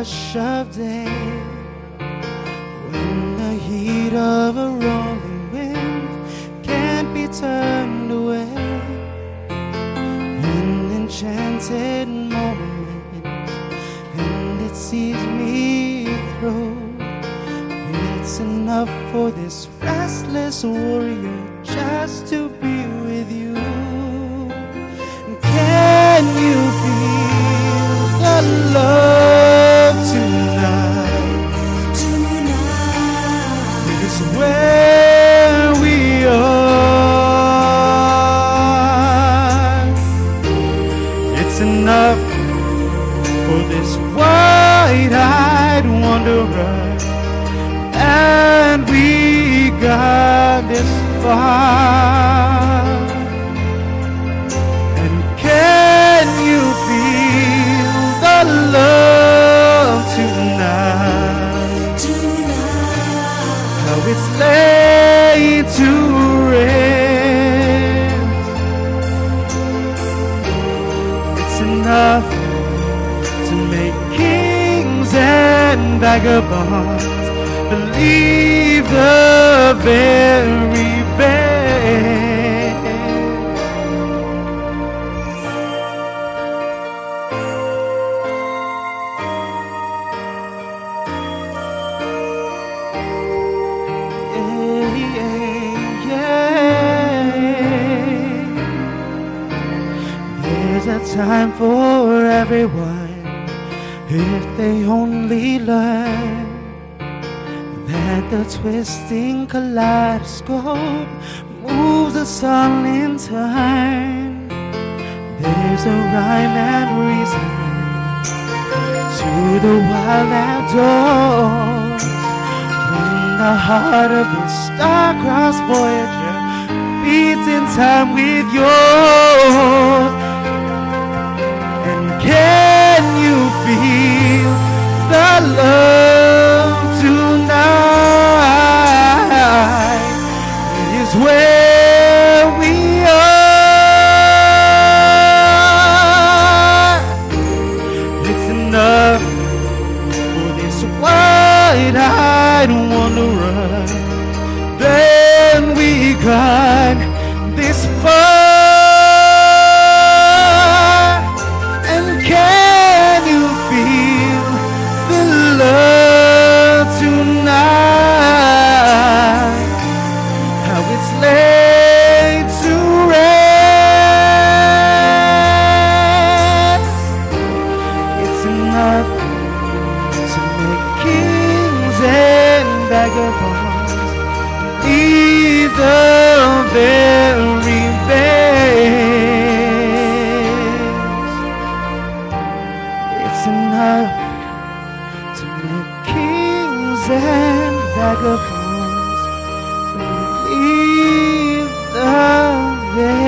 rush of day, when the heat of a rolling wind can't be turned away, an enchanted moment, and it sees me through. It's enough for this restless warrior just to be with you. Can you feel the love tonight? It's where we are. It's enough for this wide-eyed wanderer, and we got this far. And can you feel the love tonight? How it's laid to rest. It's enough to make kings and vagabonds believe the very best. Yeah, yeah. There's a time for everyone if they only learn that the twisting kaleidoscope moves us all in time. There's a rhyme and reason to the wild outdoors, when the heart of the star-crossed Voyager beats in time with yours. And can you feel the love tonight? It is where we are. It's enough for this wide-eyed wanderer. Then we got this far. And can you feel the love tonight? How it's laid to rest. It's enough to make kings and vagabonds leave the very best. It's enough to make kings and vagabonds leave the very